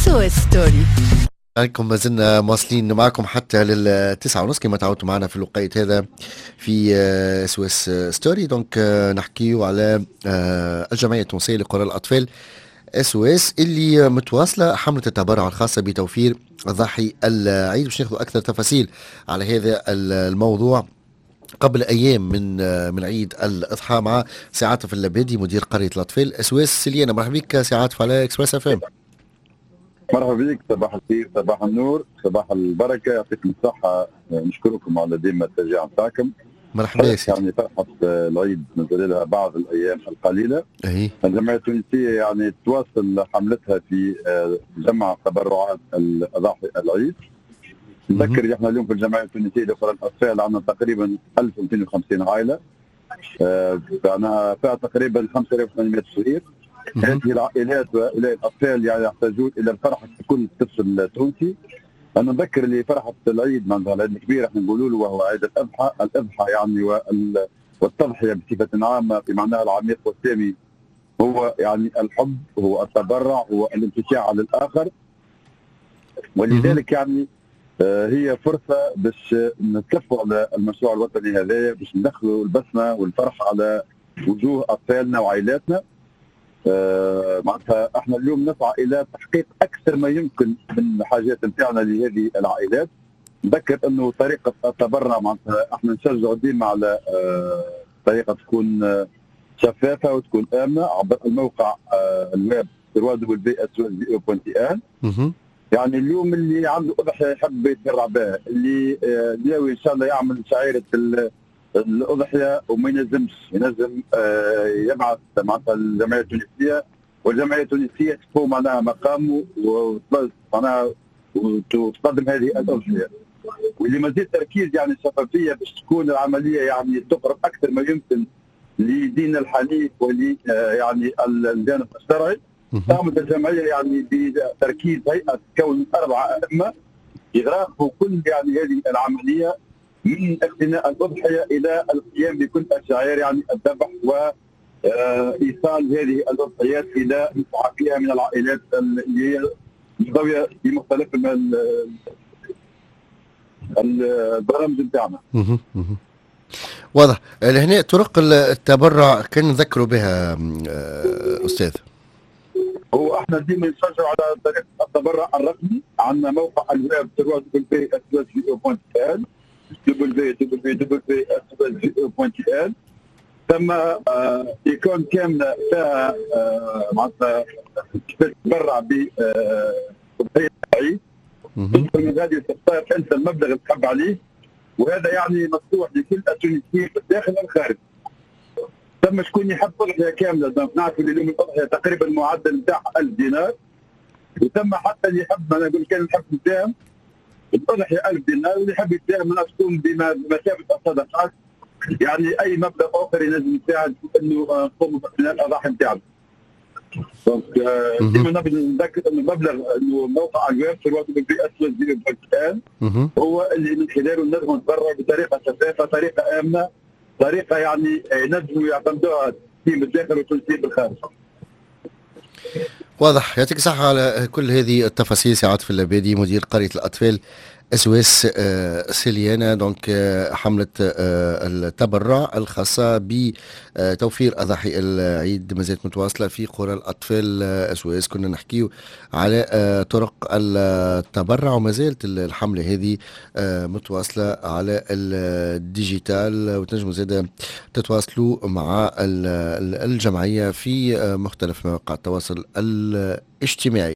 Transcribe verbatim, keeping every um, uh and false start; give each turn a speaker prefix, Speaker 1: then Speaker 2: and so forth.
Speaker 1: اس او اس ستوري.
Speaker 2: عليكم، ما زلنا مواصلين معكم حتى للتسعة ونص كما تعودتوا معنا في الوقت هذا في اس او اس ستوري. دونك نحكيو على الجمعية التونسية لقراء الأطفال اس او اس اللي متواصلة حملة التبرع الخاصة بتوفير أضاحي العيد. باش ناخذ أكثر تفاصيل على هذا الموضوع قبل ايام من من عيد الاضحى مع سي عاطف اللبادي مدير قريه الاطفال اس او اس سليانه. مرحبا بك سي عاطف على اكسبريس اف ام.
Speaker 3: مرحبا بك، صباح الخير، صباح النور، صباح البركه، يعطيكم الصحه. نشكركم على ديما التشجيع نتاعكم.
Speaker 2: مرحبا يا سيدي.
Speaker 3: يعني فرحه العيد مازال لها بعض الايام القليله.
Speaker 2: اي
Speaker 3: الجمعيه التونسيه يعني تواصل حملتها في جمع تبرعات الاضاحي العيد. نذكر احنا اليوم في الجمعيه التونسيه لقراء الاطفال عندنا تقريبا ألف ومئتين وخمسين عائله، معناها فيها تقريبا خمسة آلاف وثمانمئة صغير. هذه العائلات وهؤلاء الاطفال يعني يحتاجون الى الفرحه في كل طفل تونسي. انا نذكر اللي فرحه العيد معناتها العيد الكبير احنا نقولوا له وهو عيد الاضحى، الاضحى يعني والتضحيه بصفه عامه في معناها العميق والسامي هو يعني الحب، هو التبرع، هو الانفتاح على الاخر. ولذلك يعني هي فرصه باش نتكفوا على المشروع الوطني هذايا، باش ندخلوا البسمه والفرح على وجوه اطفالنا وعائلاتنا. آه معناتها احنا اليوم نسعى الى تحقيق اكثر ما يمكن من الحاجات نتاعنا لهذه العائلات. نذكر انه طريقه التبرع معناتها احنا نشجعوا ديما على آه طريقه تكون آه شفافه وتكون امنه عبر الموقع آه الويب دبليو دبليو دبليو دوت اس او اس دوت ان. يعني اليوم اللي عنده اضحيه يحب يتبرع بها، اللي ناوي ان شاء الله يعمل شعيره الاضحيه وما ينجمش ينجم يبعث معناتها الجمعيه التونسيه، والجمعيه التونسيه تقوم معناها مقامه معناها وتقدم هذه الاضحيه. واللي مازال تركيز يعني الشفافيه باش تكون العمليه يعني تقرب اكثر ما يمكن لديننا الحنيف ولي يعني الجانب الشرعي. قامت الجمعيه يعني بتركيز هيئه تكون اربعه ائمه يراقبوا كل يعني هذه العمليه من اقتناء الاضحيه الى القيام بكل الشعائر يعني الذبح وايصال هذه الاضحيات الى مستحقيها من العائلات اللي هي منضويه في مختلف البرامج نتاعنا.
Speaker 2: واضح. لهنا طرق التبرع كان نذكروا بها استاذ.
Speaker 3: هو احنا ديما نشجعوا على طريقه التبرع الرقمي. عندنا موقع الويب دبليو دبليو دبليو دوت ان ثم ايكون كامله فيها معناتها كيفاش تتبرع ب اضحيه العيد. تدخل من هذه تختار انت المبلغ اللي تحب عليه، وهذا يعني مفتوح لكل التونسيين في الداخل والخارج. ثم شكون يحب اضحيه كامله، نعرفوا اللي اليوم الاضحيه تقريبا المعدل نتاعها ألف دينار، وثم حتى اللي يحب انا نقول كان يحب يساهم الاضحيه ألف دينار، واللي يحب يساهم منها تكون بمثابه الصدقات يعني اي مبلغ اخر ينجم يساعد انه نقوموا باقتناء الاضاحي نتاعنا. دونك ديما نبي نذكر انه المبلغ انه موقع الويب في الوقت الان هو اللي من خلاله نجم نتبرع بطريقه شفافه، طريقه امنه، طريقه يعني ينجموا يعتمدوها في الداخل وتونسيين بالخارج.
Speaker 2: واضح. يعطيك الصحة على كل هذه التفاصيل سي عاطف اللبادي مدير قرية الأطفال اس او اس سليانة. دونك حملة التبرع الخاصة بتوفير أضاحي العيد ما زالت متواصلة في قرى الأطفال اس او اس. كنا نحكيو على طرق التبرع وما زالت الحملة هذه متواصلة على الديجيتال، وتنجموا زادة تتواصلوا مع الجمعية في مختلف مواقع التواصل الاجتماعي.